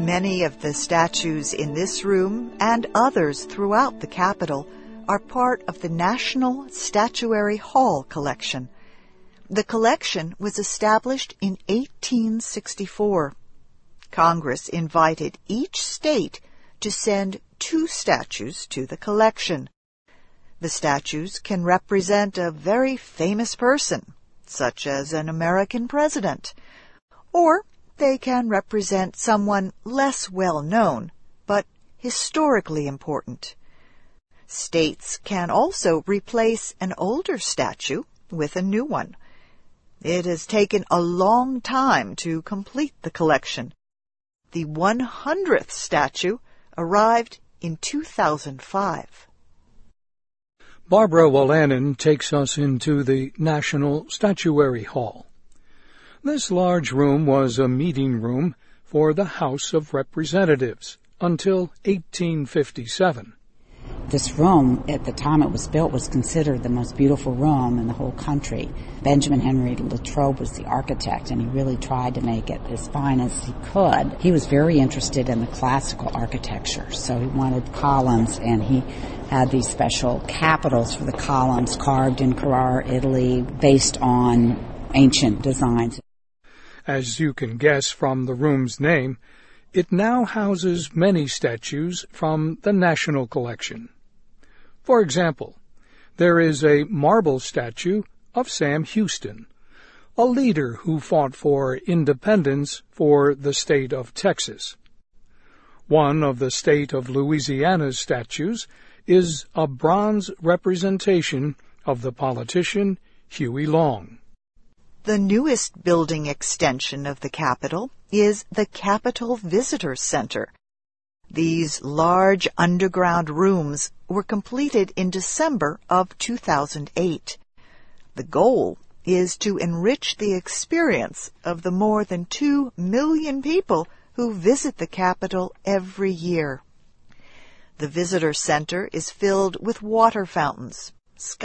Many of the statues in this room and others throughout the Capitol are part of the National Statuary Hall collection. The collection was established in 1864. Congress invited each state to send 2 statues to the collection. The statues can represent a very famous person, such as an American president, or they can represent someone less well known, but historically important. States can also replace an older statue with a new one. It has taken a long time to complete the collection. The 100th statue arrived in 2005. Barbara Wolanin takes us into the National Statuary Hall. This large room was a meeting room for the House of Representatives until 1857. This room, at the time it was built, was considered the most beautiful room in the whole country. Benjamin Henry Latrobe was the architect, and he really tried to make it as fine as he could. He was very interested in the classical architecture, so he wanted columns, and he had these special capitals for the columns carved in Carrara, Italy, based on ancient designs. As you can guess from the room's name, it now houses many statues from the National Collection. For example, there is a marble statue of Sam Houston, a leader who fought for independence for the state of Texas. One of the state of Louisiana's statues is a bronze representation of the politician Huey Long. The newest building extension of the Capitol is the Capitol Visitor Center. These large underground rooms were completed in December of 2008. The goal is to enrich the experience of the more than 2 million people who visit the Capitol every year. The Visitor Center is filled with water fountains,